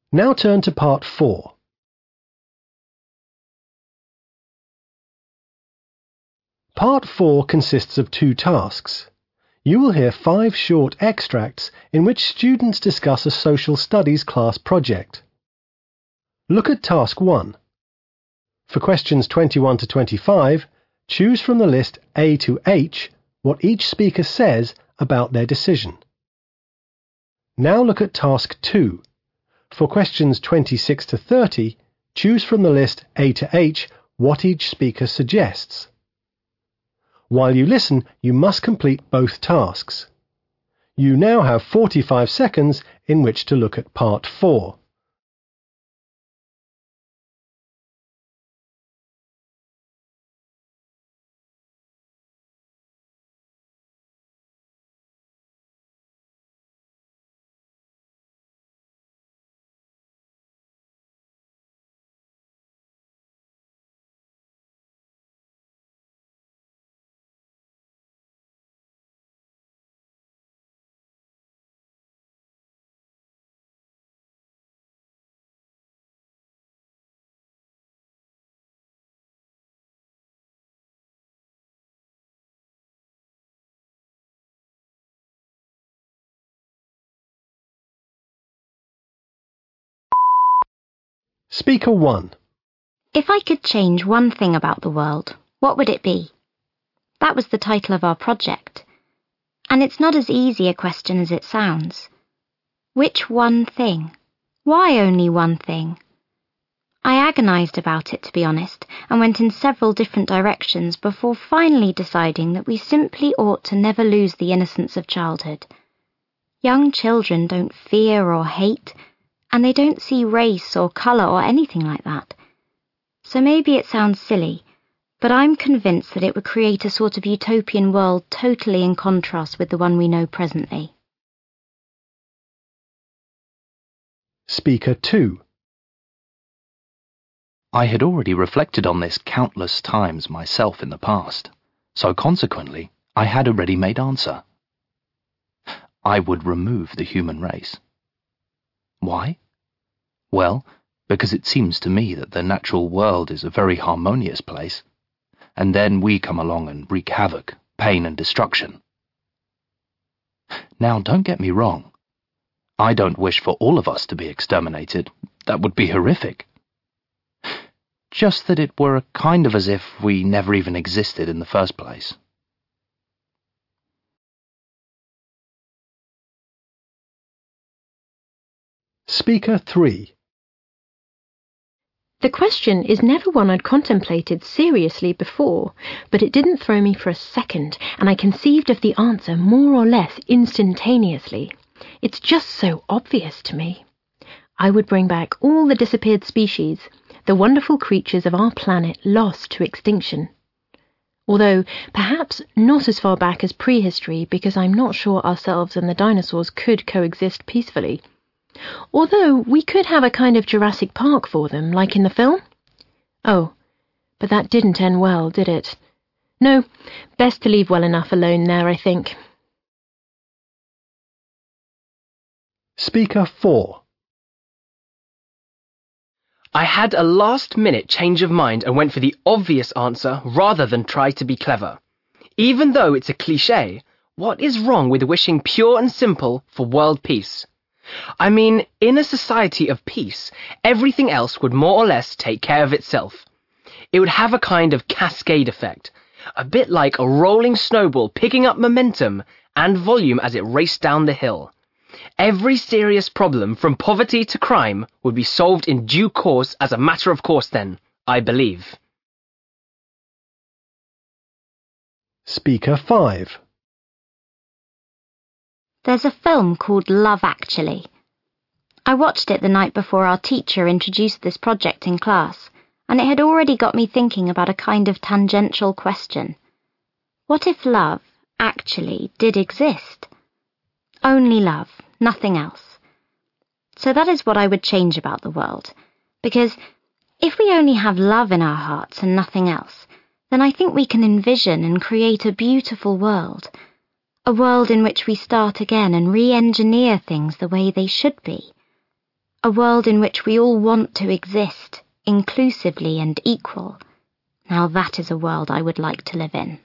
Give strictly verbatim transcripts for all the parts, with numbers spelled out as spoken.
Now turn to part four. Part four consists of two tasks. You will hear five short extracts in which students discuss a social studies class project. Look at task one. For questions twenty-one to twenty-five, choose from the list A to H what each speaker says about their decision. Now look at task two. For questions twenty-six to thirty, choose from the list A to H what each speaker suggests. While you listen, you must complete both tasks. You now have forty-five seconds in which to look at part four. Speaker one. If I could change one thing about the world, what would it be? That was the title of our project. And it's not as easy a question as it sounds. Which one thing? Why only one thing? I agonized about it, to be honest, and went in several different directions before finally deciding that we simply ought to never lose the innocence of childhood. Young children don't fear or hate, and they don't see race or colour or anything like that. So maybe it sounds silly, but I'm convinced that it would create a sort of utopian world totally in contrast with the one we know presently. Speaker two. I had already reflected on this countless times myself in the past, so consequently I had a ready-made answer. I would remove the human race. Why? Well, because it seems to me that the natural world is a very harmonious place, and then we come along and wreak havoc, pain and destruction. Now, don't get me wrong. I don't wish for all of us to be exterminated. That would be horrific. Just that it were kind of as if we never even existed in the first place. Speaker three. The question is never one I'd contemplated seriously before, but it didn't throw me for a second, and I conceived of the answer more or less instantaneously. It's just so obvious to me. I would bring back all the disappeared species, the wonderful creatures of our planet lost to extinction. Although perhaps not as far back as prehistory, because I'm not sure ourselves and the dinosaurs could coexist peacefully. Although we could have a kind of Jurassic Park for them, like in the film. Oh, but that didn't end well, did it? No, best to leave well enough alone there, I think. Speaker four. I had a last-minute change of mind and went for the obvious answer rather than try to be clever. Even though it's a cliché, what is wrong with wishing pure and simple for world peace? I mean, in a society of peace, everything else would more or less take care of itself. It would have a kind of cascade effect, a bit like a rolling snowball picking up momentum and volume as it raced down the hill. Every serious problem, from poverty to crime, would be solved in due course as a matter of course then, I believe. Speaker five. There's a film called Love Actually. I watched it the night before our teacher introduced this project in class, and it had already got me thinking about a kind of tangential question. What if love, actually, did exist? Only love, nothing else. So that is what I would change about the world, because if we only have love in our hearts and nothing else, then I think we can envision and create a beautiful world. A world in which we start again and re-engineer things the way they should be. A world in which we all want to exist, inclusively and equal. Now that is a world I would like to live in.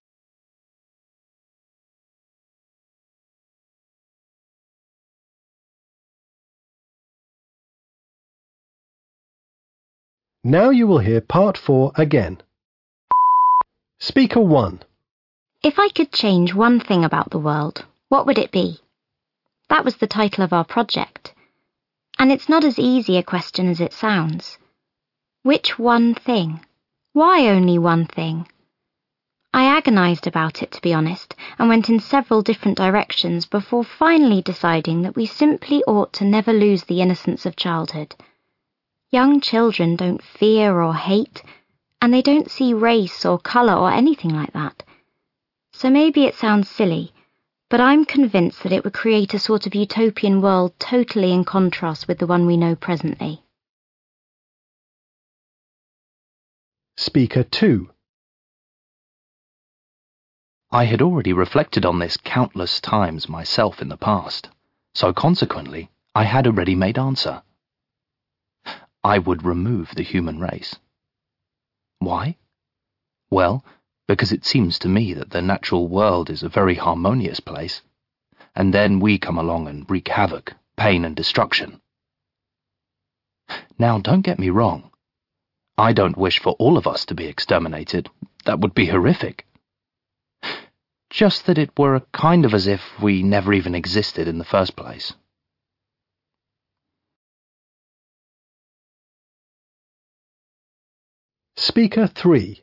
Now you will hear part four again. Speaker one. If I could change one thing about the world, what would it be? That was the title of our project. And it's not as easy a question as it sounds. Which one thing? Why only one thing? I agonized about it, to be honest, and went in several different directions before finally deciding that we simply ought to never lose the innocence of childhood. Young children don't fear or hate, and they don't see race or colour or anything like that. So maybe it sounds silly, but I'm convinced that it would create a sort of utopian world totally in contrast with the one we know presently. Speaker two. I had already reflected on this countless times myself in the past, so consequently I had a ready-made answer. I would remove the human race. Why? Well, because it seems to me that the natural world is a very harmonious place, and then we come along and wreak havoc, pain and destruction. Now, don't get me wrong. I don't wish for all of us to be exterminated. That would be horrific. Just that it were kind of as if we never even existed in the first place. Speaker three.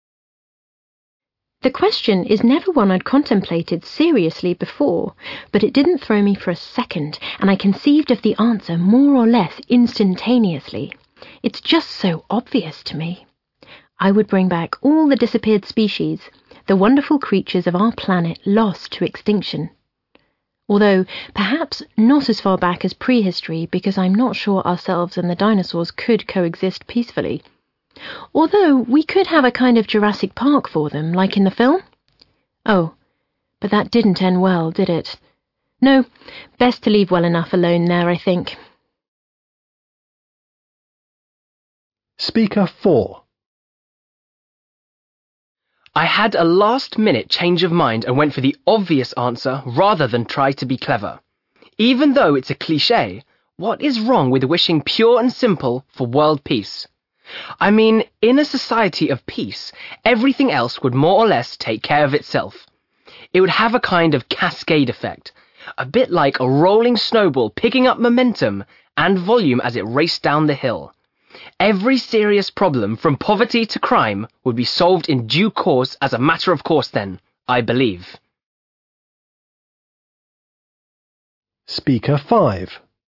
The question is never one I'd contemplated seriously before, but it didn't throw me for a second, and I conceived of the answer more or less instantaneously. It's just so obvious to me. I would bring back all the disappeared species, the wonderful creatures of our planet lost to extinction. Although perhaps not as far back as prehistory, because I'm not sure ourselves and the dinosaurs could coexist peacefully. Although we could have a kind of Jurassic Park for them, like in the film. Oh, but that didn't end well, did it? No, best to leave well enough alone there, I think. Speaker four. I had a last-minute change of mind and went for the obvious answer rather than try to be clever. Even though it's a cliché, what is wrong with wishing pure and simple for world peace? I mean, in a society of peace, everything else would more or less take care of itself. It would have a kind of cascade effect, a bit like a rolling snowball picking up momentum and volume as it raced down the hill. Every serious problem, from poverty to crime, would be solved in due course as a matter of course then, I believe. Speaker five.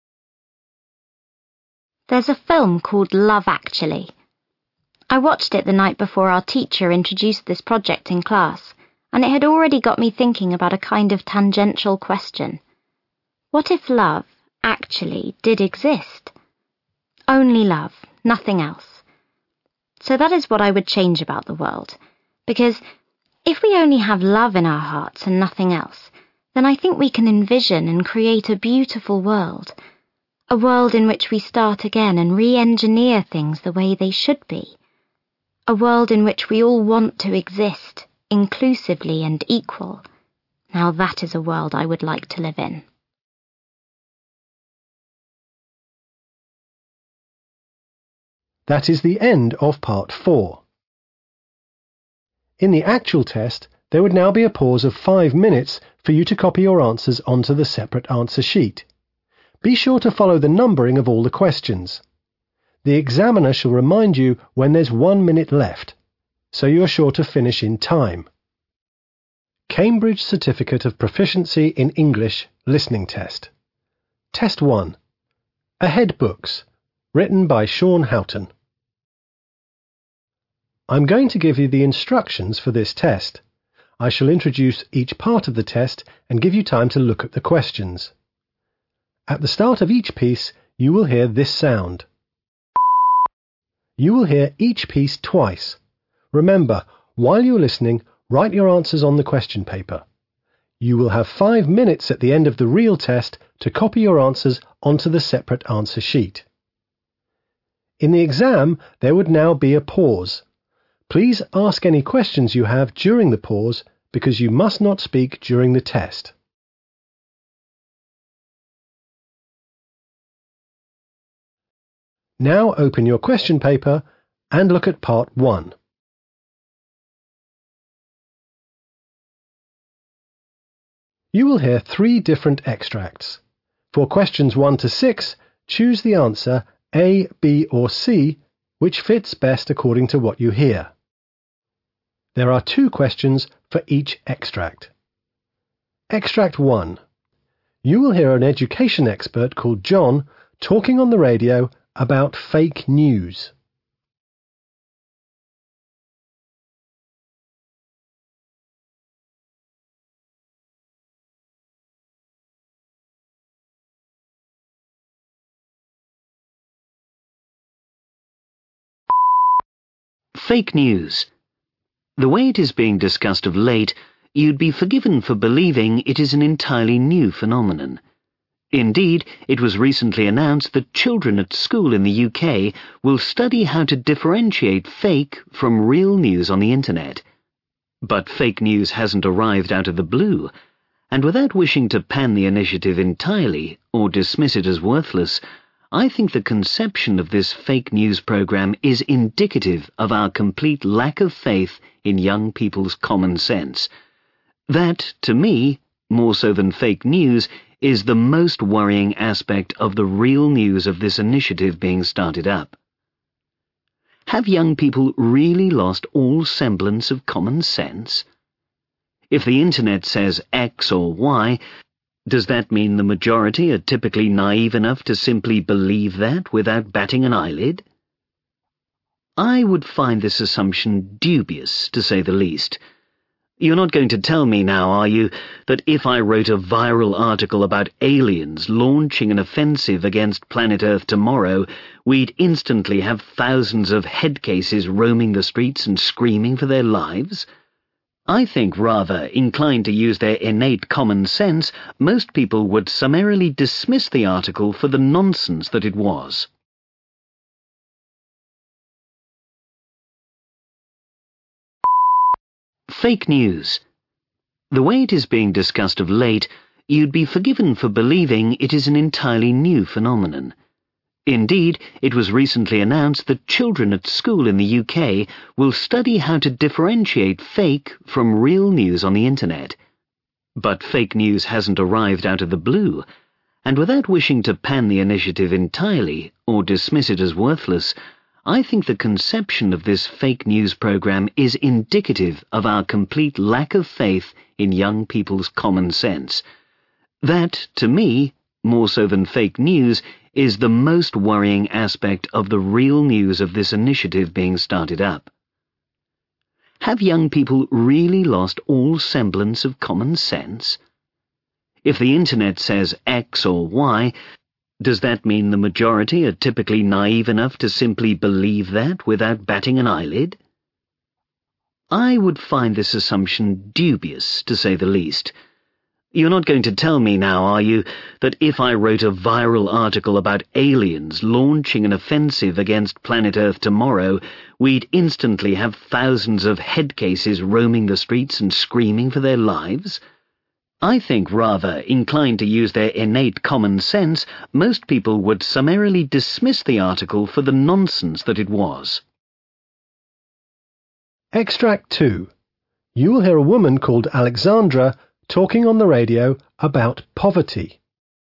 There's a film called Love Actually. I watched it the night before our teacher introduced this project in class, and it had already got me thinking about a kind of tangential question. What if love, actually, did exist? Only love, nothing else. So that is what I would change about the world, because if we only have love in our hearts and nothing else, then I think we can envision and create a beautiful world. A world in which we start again and re-engineer things the way they should be. A world in which we all want to exist, inclusively and equal. Now that is a world I would like to live in. That is the end of part four. In the actual test, there would now be a pause of five minutes for you to copy your answers onto the separate answer sheet. Be sure to follow the numbering of all the questions. The examiner shall remind you when there's one minute left, so you are sure to finish in time. Cambridge Certificate of Proficiency in English Listening Test. Test one. Ahead Books, written by Sean Houghton. I'm going to give you the instructions for this test. I shall introduce each part of the test and give you time to look at the questions. At the start of each piece, you will hear this sound. You will hear each piece twice. Remember, while you're listening, write your answers on the question paper. You will have five minutes at the end of the real test to copy your answers onto the separate answer sheet. In the exam, there would now be a pause. Please ask any questions you have during the pause because you must not speak during the test. Now open your question paper and look at part one. You will hear three different extracts. For questions one to six, choose the answer A, B or C, which fits best according to what you hear. There are two questions for each extract. Extract one. You will hear an education expert called John talking on the radio about fake news. Fake news. The way it is being discussed of late, you'd be forgiven for believing it is an entirely new phenomenon. Indeed, it was recently announced that children at school in the U K will study how to differentiate fake from real news on the internet. But fake news hasn't arrived out of the blue, and without wishing to pan the initiative entirely or dismiss it as worthless, I think the conception of this fake news program is indicative of our complete lack of faith in young people's common sense. That, to me, more so than fake news, is the most worrying aspect of the real news of this initiative being started up. Have young people really lost all semblance of common sense? If the internet says X or Y, does that mean the majority are typically naive enough to simply believe that without batting an eyelid? I would find this assumption dubious, to say the least. You're not going to tell me now, are you, that if I wrote a viral article about aliens launching an offensive against planet Earth tomorrow, we'd instantly have thousands of head cases roaming the streets and screaming for their lives? I think, rather, inclined to use their innate common sense, most people would summarily dismiss the article for the nonsense that it was. Fake news. The way it is being discussed of late, you'd be forgiven for believing it is an entirely new phenomenon. Indeed, it was recently announced that children at school in the U K will study how to differentiate fake from real news on the internet. But fake news hasn't arrived out of the blue, and without wishing to pan the initiative entirely or dismiss it as worthless, I think the conception of this fake news program is indicative of our complete lack of faith in young people's common sense. That, to me, more so than fake news, is the most worrying aspect of the real news of this initiative being started up. Have young people really lost all semblance of common sense? If the internet says X or Y, does that mean the majority are typically naive enough to simply believe that without batting an eyelid? I would find this assumption dubious, to say the least. You're not going to tell me now, are you, that if I wrote a viral article about aliens launching an offensive against planet Earth tomorrow, we'd instantly have thousands of head cases roaming the streets and screaming for their lives? I think, rather, inclined to use their innate common sense, most people would summarily dismiss the article for the nonsense that it was. Extract two. You will hear a woman called Alexandra talking on the radio about poverty.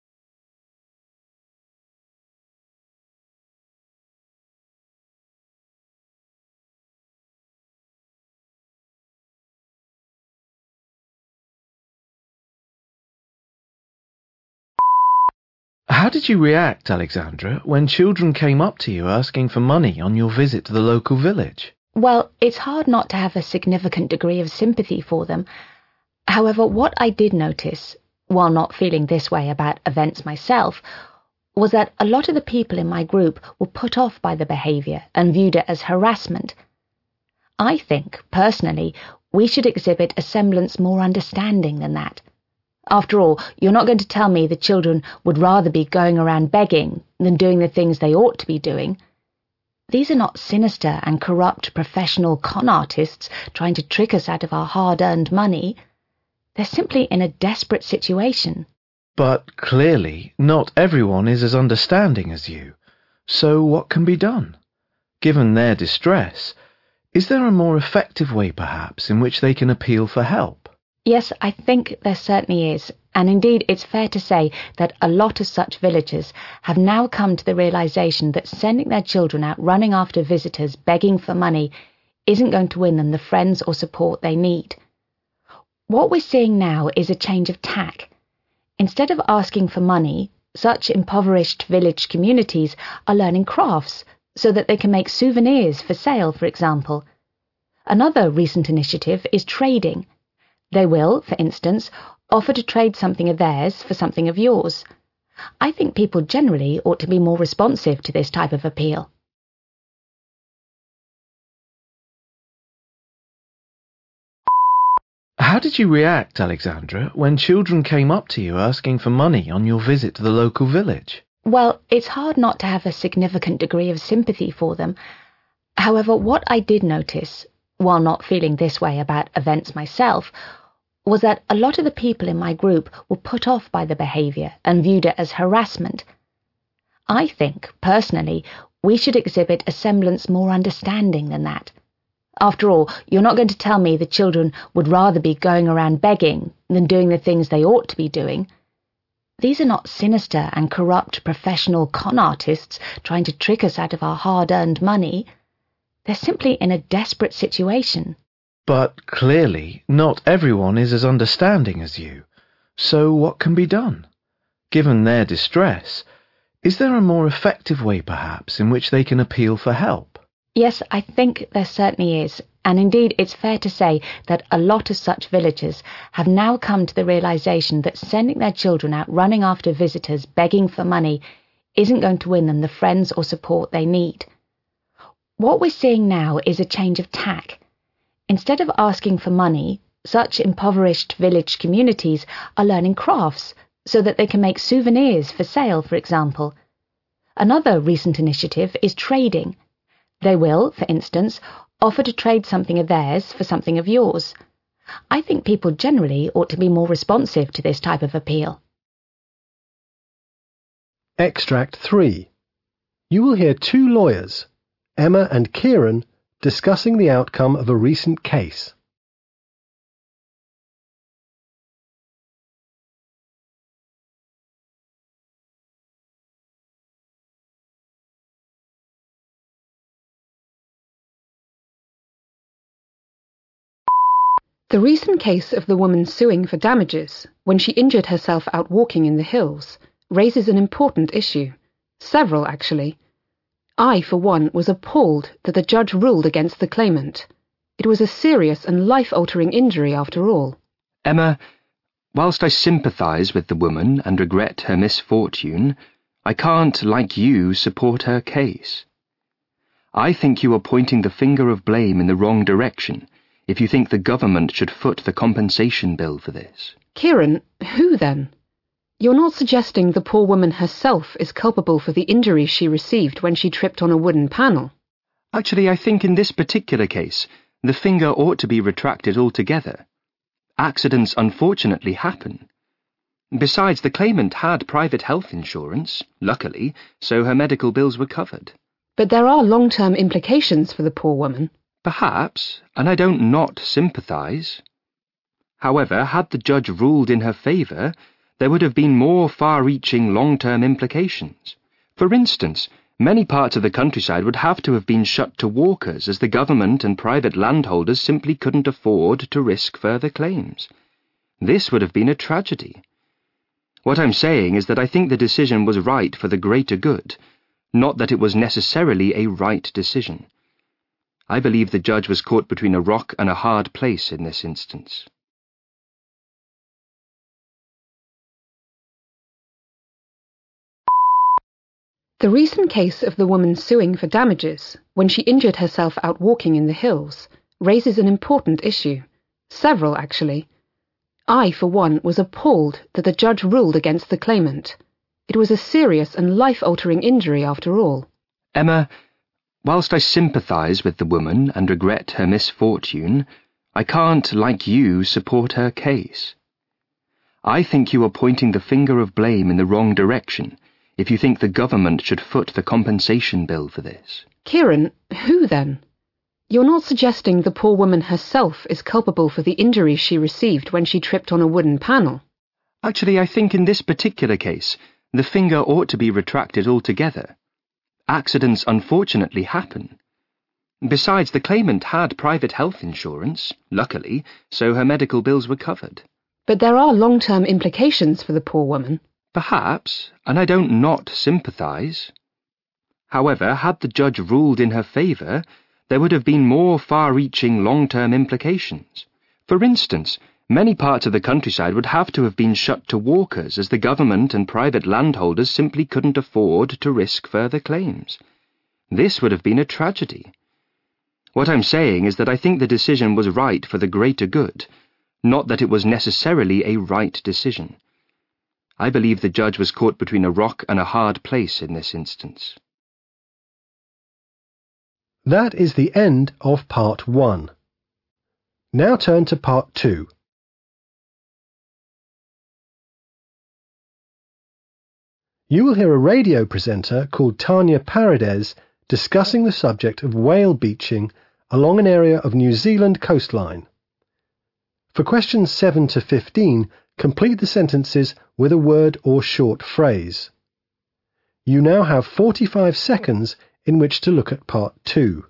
How did you react, Alexandra, when children came up to you asking for money on your visit to the local village? Well, it's hard not to have a significant degree of sympathy for them. However, what I did notice, while not feeling this way about events myself, was that a lot of the people in my group were put off by the behaviour and viewed it as harassment. I think, personally, we should exhibit a semblance more understanding than that. After all, you're not going to tell me the children would rather be going around begging than doing the things they ought to be doing. These are not sinister and corrupt professional con artists trying to trick us out of our hard-earned money. They're simply in a desperate situation. But clearly, not everyone is as understanding as you. So what can be done? Given their distress, is there a more effective way, perhaps, in which they can appeal for help? Yes, I think there certainly is, and indeed it's fair to say that a lot of such villagers have now come to the realization that sending their children out running after visitors begging for money isn't going to win them the friends or support they need. What we're seeing now is a change of tack. Instead of asking for money, such impoverished village communities are learning crafts so that they can make souvenirs for sale, for example. Another recent initiative is trading. They will, for instance, offer to trade something of theirs for something of yours. I think people generally ought to be more responsive to this type of appeal. How did you react, Alexandra, when children came up to you asking for money on your visit to the local village? Well, it's hard not to have a significant degree of sympathy for them. However, what I did notice, while not feeling this way about events myself, was that a lot of the people in my group were put off by the behaviour and viewed it as harassment. I think, personally, we should exhibit a semblance more understanding than that. After all, you're not going to tell me the children would rather be going around begging than doing the things they ought to be doing. These are not sinister and corrupt professional con artists trying to trick us out of our hard-earned money. They're simply in a desperate situation. But clearly, not everyone is as understanding as you. So what can be done? Given their distress, is there a more effective way, perhaps, in which they can appeal for help? Yes, I think there certainly is, and indeed it's fair to say that a lot of such villagers have now come to the realization that sending their children out running after visitors begging for money isn't going to win them the friends or support they need. What we're seeing now is a change of tack. Instead of asking for money, such impoverished village communities are learning crafts so that they can make souvenirs for sale, for example. Another recent initiative is trading. They will, for instance, offer to trade something of theirs for something of yours. I think people generally ought to be more responsive to this type of appeal. Extract three. You will hear two lawyers, Emma and Kieran, discussing the outcome of a recent case. The recent case of the woman suing for damages when she injured herself out walking in the hills raises an important issue. Several, actually. I, for one, was appalled that the judge ruled against the claimant. It was a serious and life-altering injury after all. Emma, whilst I sympathise with the woman and regret her misfortune, I can't, like you, support her case. I think you are pointing the finger of blame in the wrong direction if you think the government should foot the compensation bill for this. Kieran, who then? You're not suggesting the poor woman herself is culpable for the injuries she received when she tripped on a wooden panel? Actually, I think in this particular case, the finger ought to be retracted altogether. Accidents unfortunately happen. Besides, the claimant had private health insurance, luckily, so her medical bills were covered. But there are long-term implications for the poor woman. Perhaps, and I don't not sympathise. However, had the judge ruled in her favour, there would have been more far-reaching long-term implications. For instance, many parts of the countryside would have to have been shut to walkers as the government and private landholders simply couldn't afford to risk further claims. This would have been a tragedy. What I'm saying is that I think the decision was right for the greater good, not that it was necessarily a right decision. I believe the judge was caught between a rock and a hard place in this instance. The recent case of the woman suing for damages when she injured herself out walking in the hills raises an important issue. Several, actually. I, for one, was appalled that the judge ruled against the claimant. It was a serious and life-altering injury after all. Emma, whilst I sympathise with the woman and regret her misfortune, I can't, like you, support her case. I think you are pointing the finger of blame in the wrong direction if you think the government should foot the compensation bill for this. Kieran, who then? You're not suggesting the poor woman herself is culpable for the injuries she received when she tripped on a wooden panel? Actually, I think in this particular case, the finger ought to be retracted altogether. Accidents unfortunately happen. Besides, the claimant had private health insurance, luckily, so her medical bills were covered. But there are long-term implications for the poor woman. Perhaps, and I don't not sympathise. However, had the judge ruled in her favour, there would have been more far-reaching long-term implications. For instance, many parts of the countryside would have to have been shut to walkers as the government and private landholders simply couldn't afford to risk further claims. This would have been a tragedy. What I'm saying is that I think the decision was right for the greater good, not that it was necessarily a right decision. I believe the judge was caught between a rock and a hard place in this instance. That is the end of part one. Now turn to part two. You will hear a radio presenter called Tanya Paredes discussing the subject of whale beaching along an area of New Zealand coastline. For questions seven to fifteen, complete the sentences with a word or short phrase. You now have forty-five seconds in which to look at part two.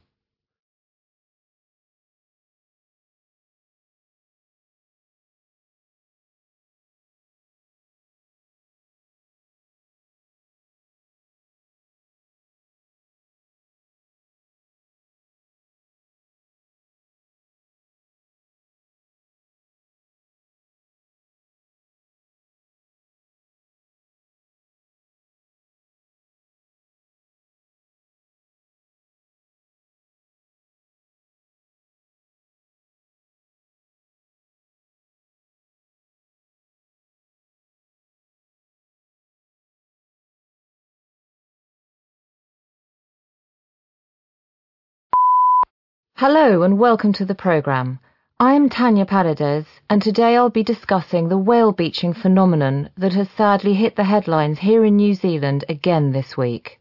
Hello and welcome to the programme. I'm Tanya Paredes, and today I'll be discussing the whale beaching phenomenon that has sadly hit the headlines here in New Zealand again this week.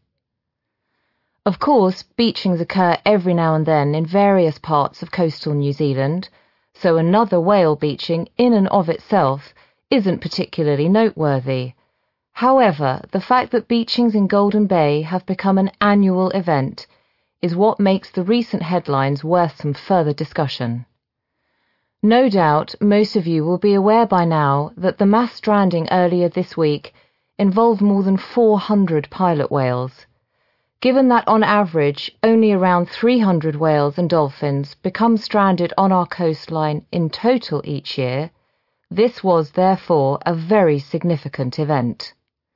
Of course, beachings occur every now and then in various parts of coastal New Zealand, so another whale beaching in and of itself isn't particularly noteworthy. However, the fact that beachings in Golden Bay have become an annual event is what makes the recent headlines worth some further discussion. No doubt most of you will be aware by now that the mass stranding earlier this week involved more than four hundred pilot whales. Given that on average only around three hundred whales and dolphins become stranded on our coastline in total each year, this was therefore a very significant event.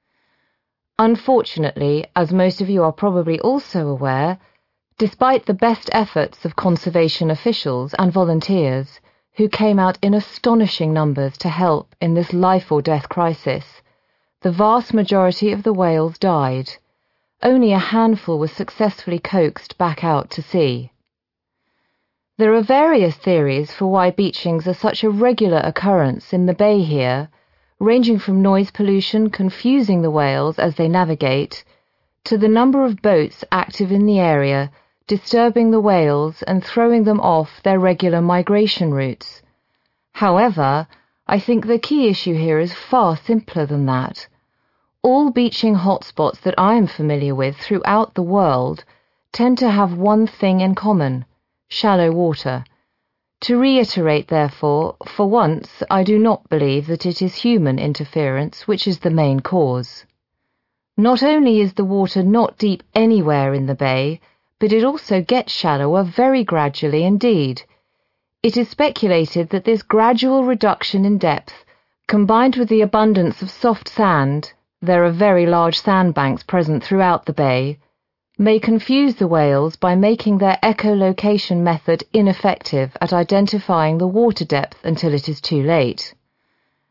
Unfortunately, as most of you are probably also aware, despite the best efforts of conservation officials and volunteers, who came out in astonishing numbers to help in this life-or-death crisis, the vast majority of the whales died. Only a handful were successfully coaxed back out to sea. There are various theories for why beachings are such a regular occurrence in the bay here, ranging from noise pollution confusing the whales as they navigate, to the number of boats active in the area disturbing the whales and throwing them off their regular migration routes. However, I think the key issue here is far simpler than that. All beaching hotspots that I am familiar with throughout the world tend to have one thing in common: shallow water. To reiterate, therefore, for once, I do not believe that it is human interference which is the main cause. Not only is the water not deep anywhere in the bay, but it also gets shallower very gradually indeed. It is speculated that this gradual reduction in depth, combined with the abundance of soft sand — there are very large sandbanks present throughout the bay — may confuse the whales by making their echolocation method ineffective at identifying the water depth until it is too late.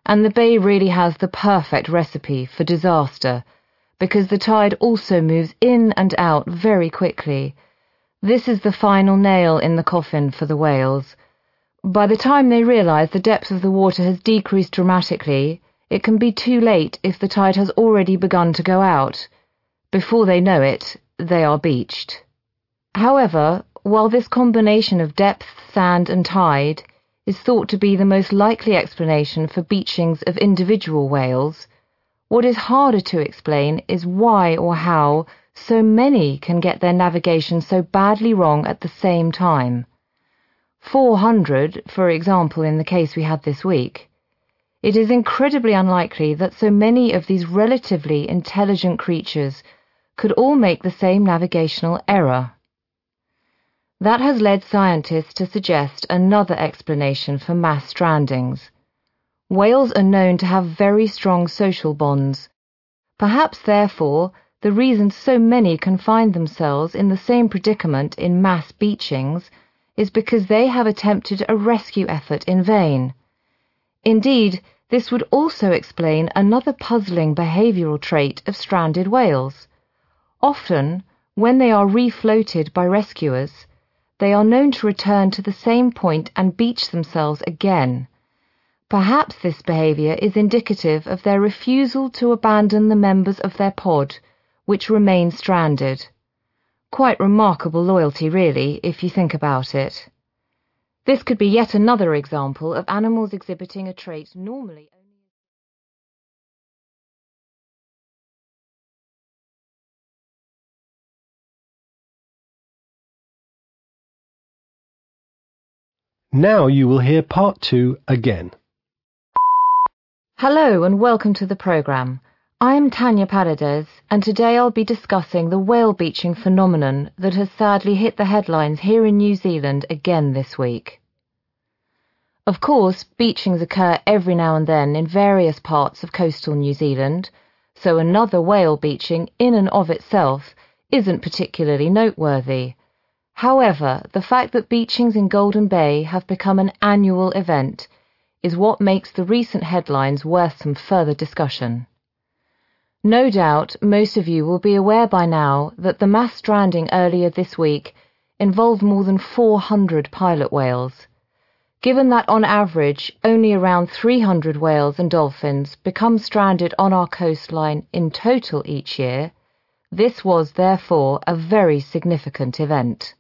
and the bay really has the perfect recipe for disaster, because the tide also moves in and out very quickly. This is the final nail in the coffin for the whales. By the time they realise the depth of the water has decreased dramatically, it can be too late if the tide has already begun to go out. Before they know it, they are beached. However, while this combination of depth, sand and tide is thought to be the most likely explanation for beachings of individual whales, what is harder to explain is why or how so many can get their navigation so badly wrong at the same time. four hundred, for example, in the case we had this week. It is incredibly unlikely that so many of these relatively intelligent creatures could all make the same navigational error. That has led scientists to suggest another explanation for mass strandings. Whales are known to have very strong social bonds. Perhaps, therefore, the reason so many can find themselves in the same predicament in mass beachings is because they have attempted a rescue effort in vain. Indeed, this would also explain another puzzling behavioural trait of stranded whales. Often, when they are refloated by rescuers, they are known to return to the same point and beach themselves again. Perhaps this behaviour is indicative of their refusal to abandon the members of their pod, which remain stranded. Quite remarkable loyalty, really, if you think about it. This could be yet another example of animals exhibiting a trait normally only... Now you will hear part two again. Hello and welcome to the programme. I am Tanya Paredes, and today I'll be discussing the whale beaching phenomenon that has sadly hit the headlines here in New Zealand again this week. Of course, beachings occur every now and then in various parts of coastal New Zealand, so another whale beaching in and of itself isn't particularly noteworthy. However, the fact that beachings in Golden Bay have become an annual event is what makes the recent headlines worth some further discussion. No doubt most of you will be aware by now that the mass stranding earlier this week involved more than four hundred pilot whales. Given that on average only around three hundred whales and dolphins become stranded on our coastline in total each year, this was therefore a very significant event.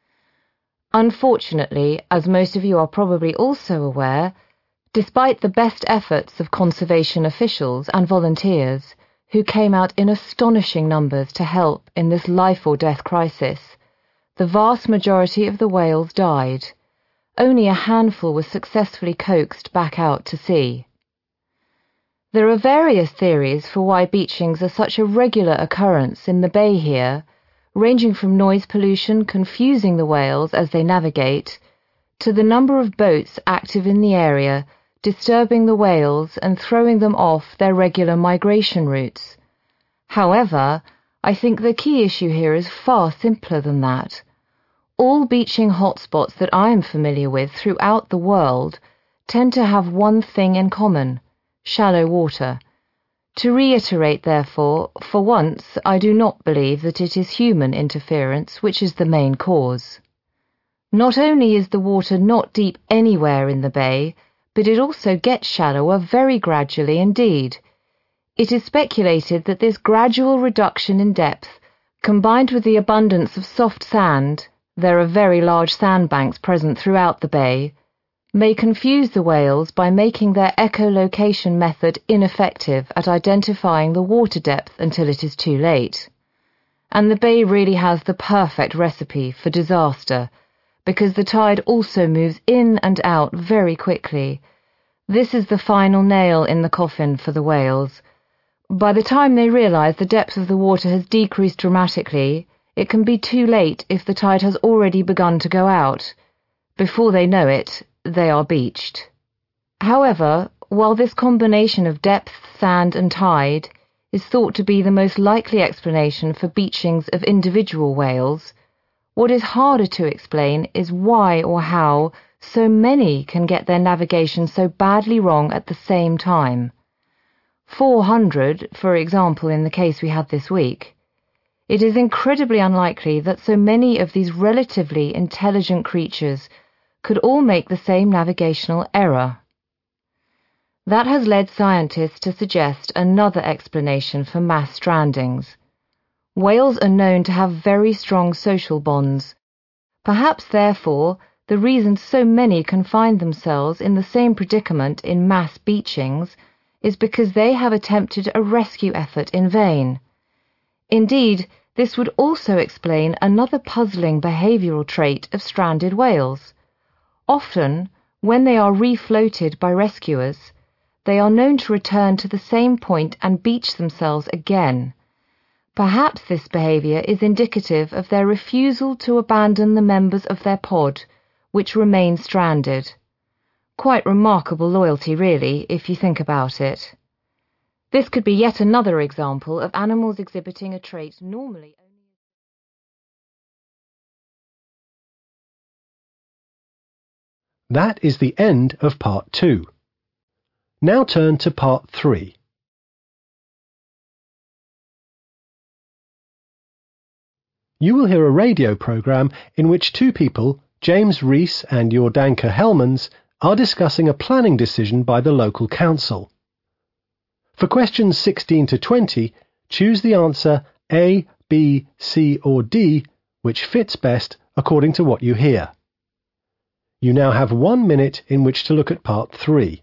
Unfortunately, as most of you are probably also aware, despite the best efforts of conservation officials and volunteers, who came out in astonishing numbers to help in this life-or-death crisis, the vast majority of the whales died. Only a handful was successfully coaxed back out to sea. There are various theories for why beachings are such a regular occurrence in the bay here, ranging from noise pollution confusing the whales as they navigate, to the number of boats active in the area disturbing the whales and throwing them off their regular migration routes. However, I think the key issue here is far simpler than that. All beaching hotspots that I am familiar with throughout the world tend to have one thing in common: shallow water. To reiterate, therefore, for once, I do not believe that it is human interference which is the main cause. Not only is the water not deep anywhere in the bay, but it also gets shallower very gradually indeed. It is speculated that this gradual reduction in depth, combined with the abundance of soft sand — there are very large sandbanks present throughout the bay — may confuse the whales by making their echolocation method ineffective at identifying the water depth until it is too late. And the bay really has the perfect recipe for disaster, because the tide also moves in and out very quickly. This is the final nail in the coffin for the whales. By the time they realise the depth of the water has decreased dramatically, it can be too late if the tide has already begun to go out. Before they know it, they are beached. However, while this combination of depth, sand and tide is thought to be the most likely explanation for beachings of individual whales, what is harder to explain is why or how so many can get their navigation so badly wrong at the same time. four hundred, for example, in the case we had this week. It is incredibly unlikely that so many of these relatively intelligent creatures could all make the same navigational error. That has led scientists to suggest another explanation for mass strandings. Whales are known to have very strong social bonds. Perhaps, therefore, the reason so many can find themselves in the same predicament in mass beachings is because they have attempted a rescue effort in vain. Indeed, this would also explain another puzzling behavioural trait of stranded whales. Often, when they are refloated by rescuers, they are known to return to the same point and beach themselves again. Perhaps this behaviour is indicative of their refusal to abandon the members of their pod, which remain stranded. Quite remarkable loyalty, really, if you think about it. This could be yet another example of animals exhibiting a trait normally only... That is the end of part two. Now turn to part three. You will hear a radio programme in which two people, James Rees and Jordanka Helmans, are discussing a planning decision by the local council. For questions sixteen to twenty, choose the answer A, B, C or D, which fits best according to what you hear. You now have one minute in which to look at part three.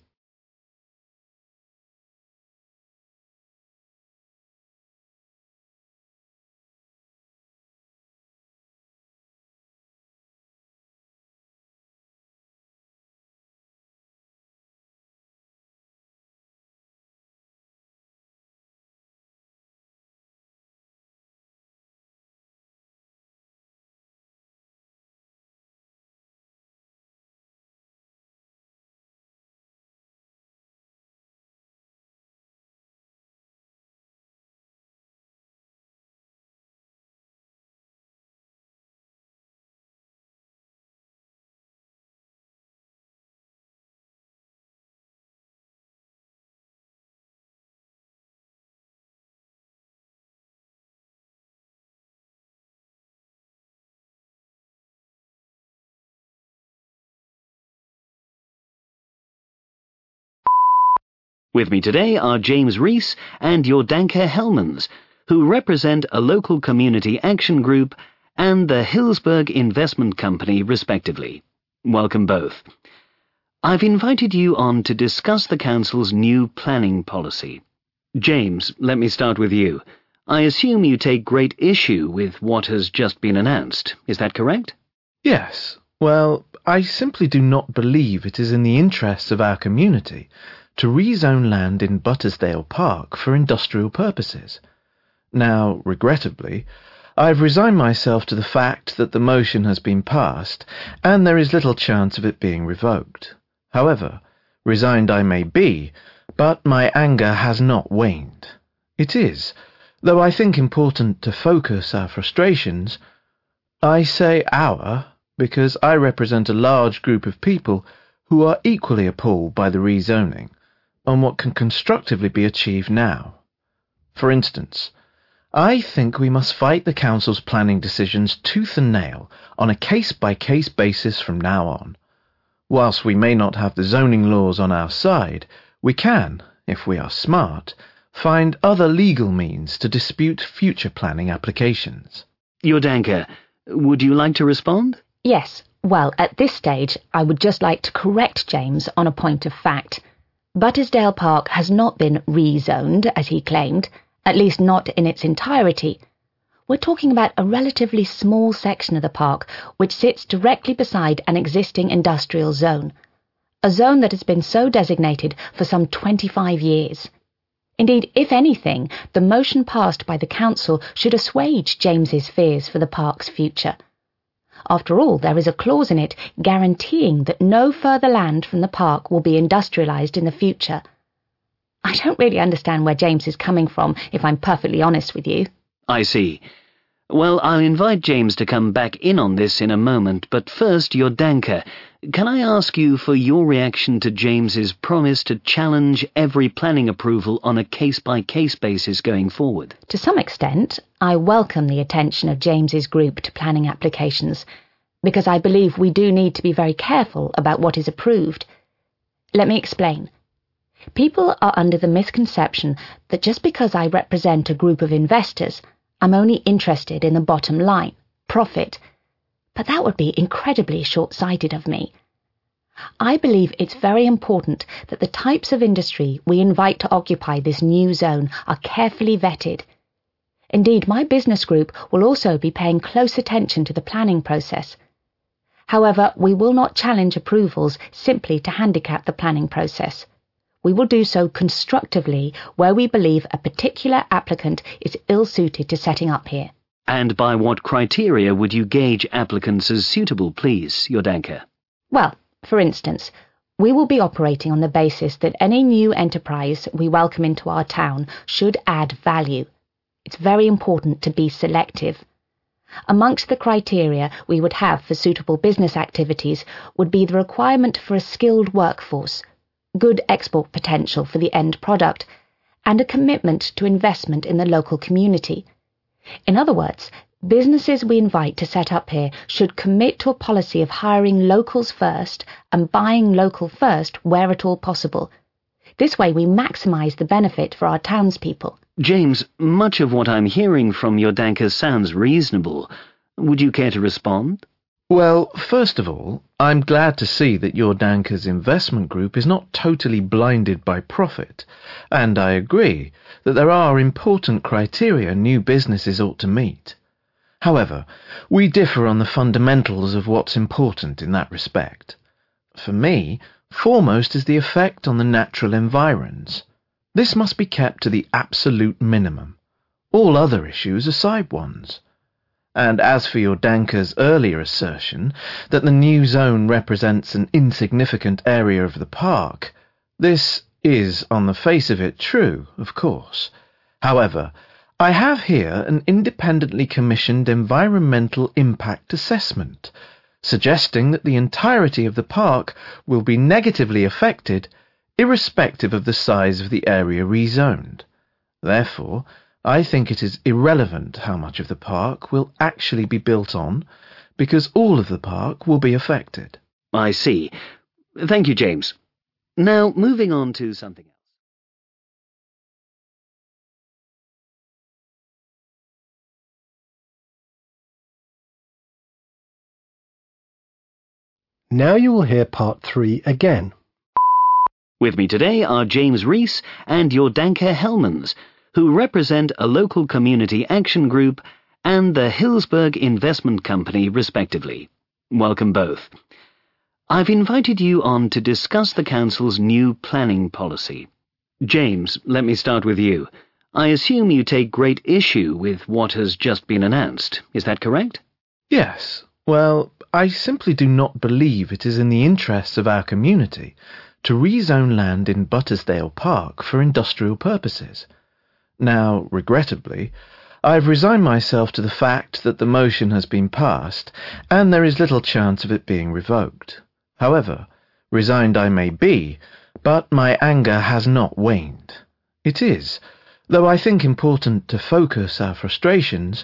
With me today are James Rees and Jordanka Helmans, who represent a local community action group and the Hillsberg Investment Company, respectively. Welcome both. I've invited you on to discuss the Council's new planning policy. James, let me start with you. I assume you take great issue with what has just been announced. Is that correct? Yes. Well, I simply do not believe it is in the interests of our community to rezone land in Buttersdale Park for industrial purposes. Now, regrettably, I've resigned myself to the fact that the motion has been passed, and there is little chance of it being revoked. However, resigned I may be, but my anger has not waned. It is, though I think important to focus our frustrations. I say our, because I represent a large group of people who are equally appalled by the rezoning, on what can constructively be achieved now. For instance, I think we must fight the Council's planning decisions tooth and nail on a case-by-case basis from now on. Whilst we may not have the zoning laws on our side, we can, if we are smart, find other legal means to dispute future planning applications. Jordanka, would you like to respond? Yes. Well, at this stage, I would just like to correct James on a point of fact. Buttersdale Park has not been rezoned, as he claimed, at least not in its entirety. We're talking about a relatively small section of the park which sits directly beside an existing industrial zone, a zone that has been so designated for some twenty-five years. Indeed, if anything, the motion passed by the Council should assuage James's fears for the park's future. After all, there is a clause in it guaranteeing that no further land from the park will be industrialised in the future. I don't really understand where James is coming from, if I'm perfectly honest with you. I see. Well, I'll invite James to come back in on this in a moment, but first, Jordanka, can I ask you for your reaction to James's promise to challenge every planning approval on a case-by-case basis going forward? To some extent, I welcome the attention of James's group to planning applications, because I believe we do need to be very careful about what is approved. Let me explain. People are under the misconception that just because I represent a group of investors, I'm only interested in the bottom line, profit. But that would be incredibly short-sighted of me. I believe it's very important that the types of industry we invite to occupy this new zone are carefully vetted. Indeed, my business group will also be paying close attention to the planning process. However, we will not challenge approvals simply to handicap the planning process. We will do so constructively where we believe a particular applicant is ill-suited to setting up here. And by what criteria would you gauge applicants as suitable, please, Jordanka? Well, for instance, we will be operating on the basis that any new enterprise we welcome into our town should add value. It's very important to be selective. Amongst the criteria we would have for suitable business activities would be the requirement for a skilled workforce, good export potential for the end product, and a commitment to investment in the local community. In other words, businesses we invite to set up here should commit to a policy of hiring locals first and buying local first where at all possible. This way we maximise the benefit for our townspeople. James, much of what I'm hearing from Jordanka sounds reasonable. Would you care to respond? Well, first of all, I'm glad to see that Jordanka's investment group is not totally blinded by profit, and I agree that there are important criteria new businesses ought to meet. However, we differ on the fundamentals of what's important in that respect. For me, foremost is the effect on the natural environs. This must be kept to the absolute minimum. All other issues are side ones. And as for Jordanka's earlier assertion that the new zone represents an insignificant area of the park, this is, on the face of it, true, of course. However, I have here an independently commissioned environmental impact assessment, suggesting that the entirety of the park will be negatively affected, irrespective of the size of the area rezoned. Therefore, I think it is irrelevant how much of the park will actually be built on, because all of the park will be affected. I see. Thank you, James. Now, moving on to something else. Now you will hear part three again. With me today are James Rees and Jordanka Helmans, who represent a local community action group and the Hillsburg Investment Company, respectively. Welcome both. I've invited you on to discuss the Council's new planning policy. James, let me start with you. I assume you take great issue with what has just been announced. Is that correct? Yes. Well, I simply do not believe it is in the interests of our community to rezone land in Buttersdale Park for industrial purposes. Now, regrettably, I've resigned myself to the fact that the motion has been passed, and there is little chance of it being revoked. However, resigned I may be, but my anger has not waned. It is, though I think important to focus our frustrations.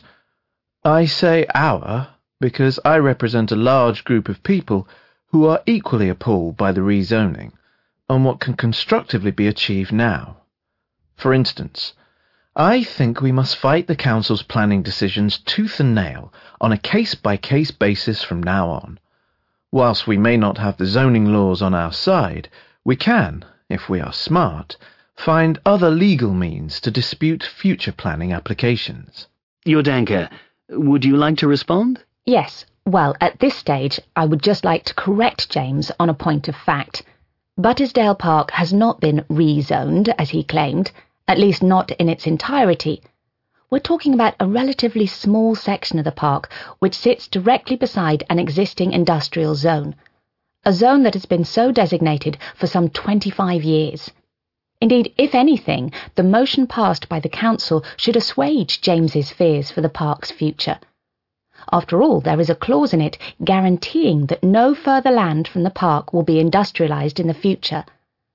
I say our, because I represent a large group of people who are equally appalled by the rezoning, and what can constructively be achieved now. For instance, I think we must fight the Council's planning decisions tooth and nail on a case-by-case basis from now on. Whilst we may not have the zoning laws on our side, we can, if we are smart, find other legal means to dispute future planning applications. Jordanka, would you like to respond? Yes. Well, at this stage, I would just like to correct James on a point of fact. Buttersdale Park has not been rezoned, as he claimed, at least not in its entirety. We're talking about a relatively small section of the park which sits directly beside an existing industrial zone, a zone that has been so designated for some twenty-five years. Indeed, if anything, the motion passed by the Council should assuage James's fears for the park's future. After all, there is a clause in it guaranteeing that no further land from the park will be industrialised in the future.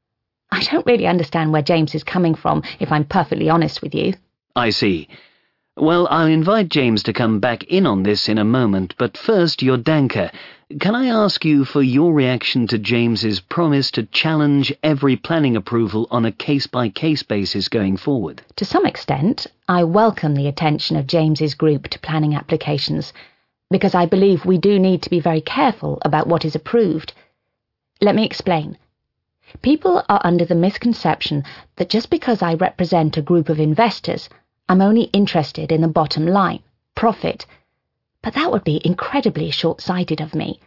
I don't really understand where James is coming from, if I'm perfectly honest with you. I see. Well, I'll invite James to come back in on this in a moment, but first, Jordanka, can I ask you for your reaction to James's promise to challenge every planning approval on a case-by-case basis going forward? To some extent, I welcome the attention of James's group to planning applications, because I believe we do need to be very careful about what is approved. Let me explain. People are under the misconception that just because I represent a group of investors, I'm only interested in the bottom line, profit. But that would be incredibly short-sighted of me.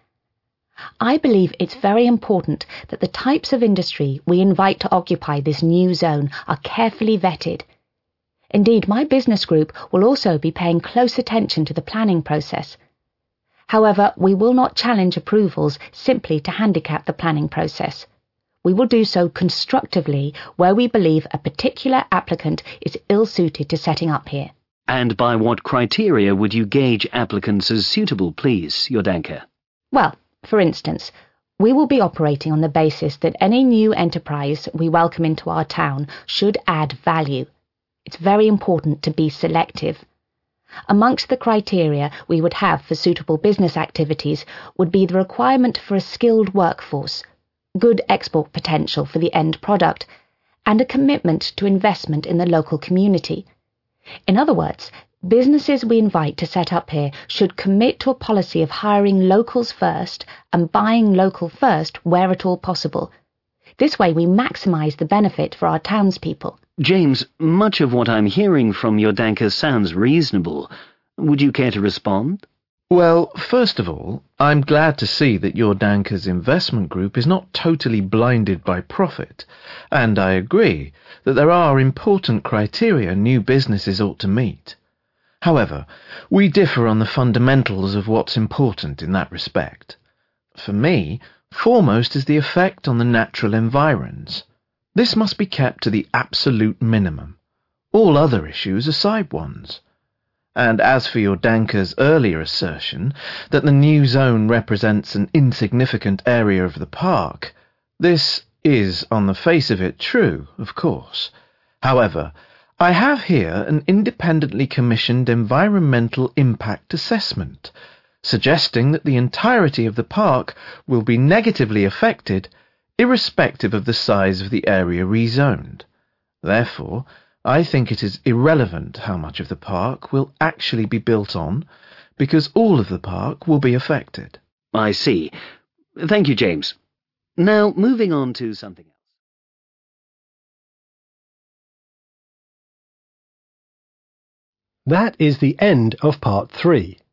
I believe it's very important that the types of industry we invite to occupy this new zone are carefully vetted. Indeed, my business group will also be paying close attention to the planning process. However, we will not challenge approvals simply to handicap the planning process. We will do so constructively where we believe a particular applicant is ill-suited to setting up here. And by what criteria would you gauge applicants as suitable, please, Jordanka? Well, for instance, we will be operating on the basis that any new enterprise we welcome into our town should add value. It's very important to be selective. Amongst the criteria we would have for suitable business activities would be the requirement for a skilled workforce, good export potential for the end product, and a commitment to investment in the local community. In other words, businesses we invite to set up here should commit to a policy of hiring locals first and buying local first where at all possible. This way we maximise the benefit for our townspeople. James, much of what I'm hearing from Jordanka sounds reasonable. Would you care to respond? Well, first of all, I'm glad to see that Jordanka's investment group is not totally blinded by profit, and I agree that there are important criteria new businesses ought to meet. However, we differ on the fundamentals of what's important in that respect. For me, foremost is the effect on the natural environs. This must be kept to the absolute minimum. All other issues are side ones. And as for Jordanka's earlier assertion that the new zone represents an insignificant area of the park, this is, on the face of it, true, of course. However, I have here an independently commissioned environmental impact assessment, suggesting that the entirety of the park will be negatively affected, irrespective of the size of the area rezoned. Therefore, I think it is irrelevant how much of the park will actually be built on, because all of the park will be affected. I see. Thank you, James. Now, moving on to something else. That is the end of part three.